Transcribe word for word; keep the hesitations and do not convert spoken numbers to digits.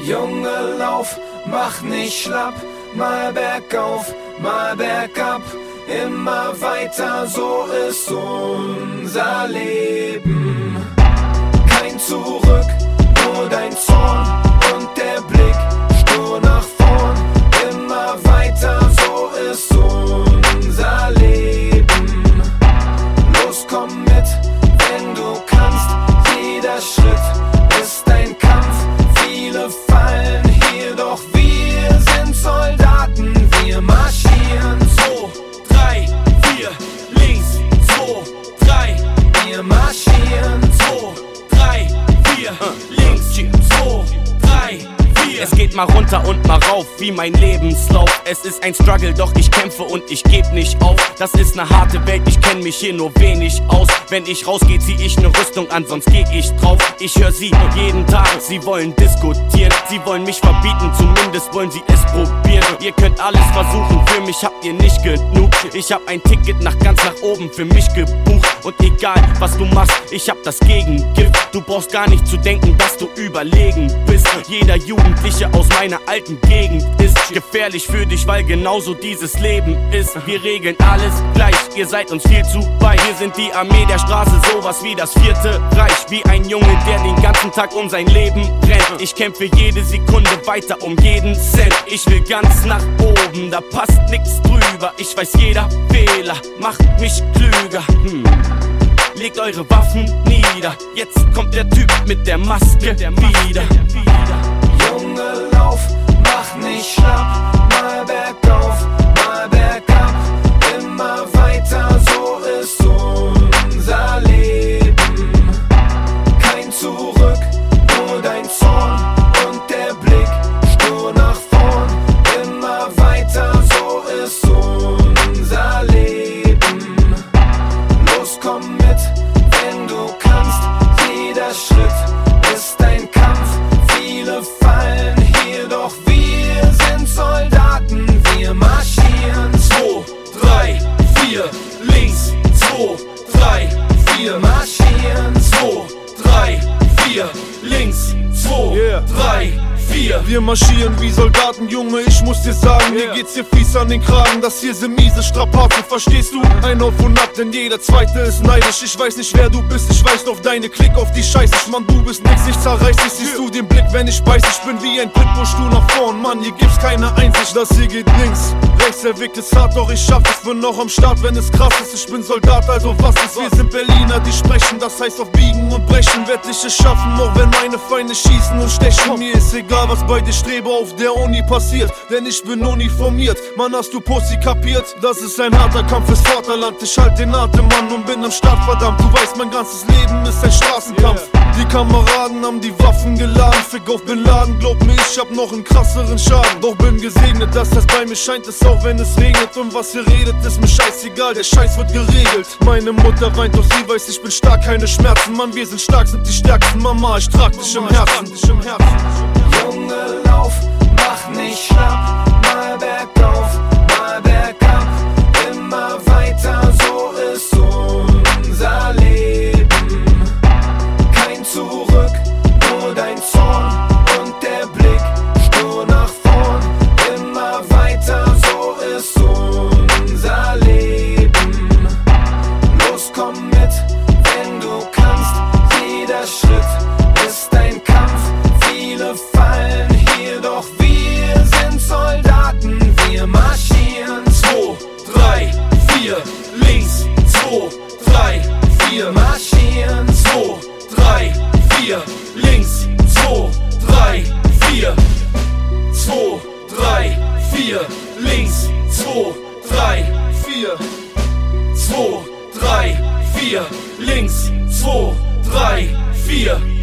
Junge, lauf, mach nicht schlapp, mal bergauf, mal bergab, immer weiter, so ist unser Leben. Kein Zurück, nur dein Zorn und der Blick stur nach vorn, immer weiter, so ist unser Leben. Los, komm mit, wenn du kannst, jeder Schritt ist ein Kampf, viele fallen hier, doch wir sind Soldaten, wir marschieren. Zwei, drei, vier, links, zwei, drei, wir marschieren. zwei, drei, vier, links, zwei, drei, vier. Es geht mal runter und mal rauf, wie mein Lebenslauf. Es ist ein Struggle, doch ich kämpfe und ich geb nicht auf. Das ist ne harte Welt, ich kenn mich hier nur wenig aus. Wenn ich rausgeh, zieh ich ne Rüstung an, sonst geh ich drauf. Ich hör sie jeden Tag, sie wollen diskutieren. Sie wollen mich verbieten, zumindest wollen sie es probieren. Ihr könnt alles versuchen, für mich habt ihr nicht genug. Ich hab ein Ticket nach ganz nach oben für mich gebucht. Und egal, was du machst, ich hab das Gegengift. Du brauchst gar nicht zu denken, dass du überlegen bist. Jeder Jugendliche aus meiner alten Gegend ist gefährlich für dich, weil genauso dieses Leben ist. Wir regeln alles gleich, ihr seid uns viel zu weit. Wir sind die Armee der Straße, sowas wie das vierte Reich. Wie ein Junge, der den ganzen Tag um sein Leben rennt. Ich kämpfe jede Sekunde weiter um jeden Cent. Ich will ganz nach oben, da passt nix drüber. Ich weiß, jeder Fehler macht mich klüger. Hm. Legt eure Waffen nieder, jetzt kommt der Typ mit der Maske wieder. Junge, lauf, mach nicht schlapp, mal bergauf, mal bergab, immer weiter, so ist unser Leben. Kein Zurück, nur dein Zorn und der Blick stur nach vorn, immer weiter, so ist unser Leben. Los, komm mit, wenn du kannst, jeder Schritt ist ein Kampf, viele fallen hier, doch wir sind Soldaten, wir marschieren. Zwei, drei, vier, links, zwei, drei, vier, marschieren. zwei, drei, vier, links, zwei, Yeah. drei, vier. Wir marschieren wie Soldaten, Junge, ich muss dir sagen, Yeah. mir geht's hier fies an den Kragen, das hier sind miese Strapazen, verstehst du? Ein Auf und Ab, denn jeder Zweite ist neidisch, ich weiß nicht wer du bist, ich weiß auf deine Klick, auf die Scheiße, ich Mann, du bist nix, ich zerreiß dich, siehst du den Blick, wenn ich beiß, ich bin wie ein Pitbull, du nach vorn, Mann, hier gibt's keine Einsicht, das hier geht links, rechts, der Weg ist hart, doch ich schaff es, bin noch am Start, wenn es krass ist, ich bin Soldat, also was ist, wir sind Berliner, die sprechen, das heißt auf Biegen und Brechen, werd ich es schaffen, auch wenn meine Feinde schießen und stechen, mir ist egal, was bei dir Strebe auf der Uni passiert, denn ich bin uniformiert. Mann, hast du Pussy kapiert? Das ist ein harter Kampf fürs Vaterland. Ich halt den Atem, Mann, und bin am Start, verdammt. Du weißt, mein ganzes Leben ist ein Straßenkampf. Die Kameraden haben die Waffen geladen. Fick auf Bin Laden, glaub mir, ich hab noch einen krasseren Schaden. Doch bin gesegnet, dass das bei mir scheint, ist auch wenn es regnet. Und was ihr redet, ist mir scheißegal, der Scheiß wird geregelt. Meine Mutter weint, doch sie weiß, ich bin stark, keine Schmerzen. Mann, wir sind stark, sind die stärksten. Mama, ich trag dich im Herzen. Junge, lauf, mach nicht schlapp, mal bergauf, mal bergab, immer weiter, so ist unser Leben. Kein Zurück, nur dein Zorn und der Blick stur nach vorn, immer weiter, so ist unser Leben. Los, komm mit, wenn du kannst, jeder Schritt ist ein Kampf, viele fallen hier, doch wir sind Soldaten, wir marschieren. Zwei, drei, vier, links, zwei, drei, vier, marschieren. zwei, drei, vier, links, zwei, drei, vier, zwei, drei, vier, links, zwei, drei, vier, zwei, drei, vier, links, zwei, drei, vier.